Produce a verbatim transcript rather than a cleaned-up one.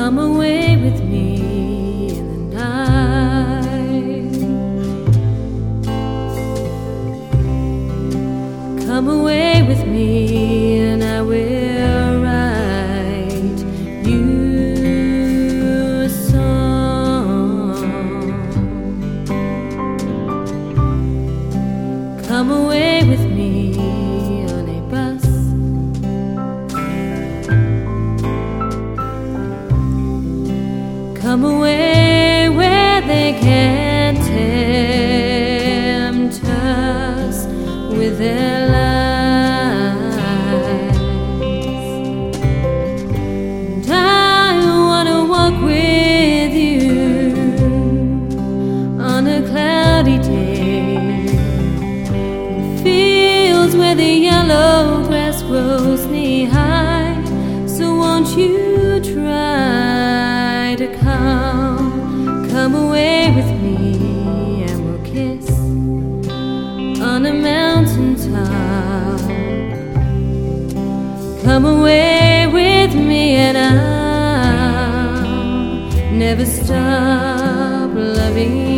Come away with me in the night. Come away with me and I will write you a song. Come away with me on a bus. Come away where they can't tempt us with their lies. And I wanna walk with you on a cloudy day in fields where the yellow grass grows knee high. So won't you try to come, come away with me and we'll kiss on a mountain top. Come away with me and I'll never stop loving you.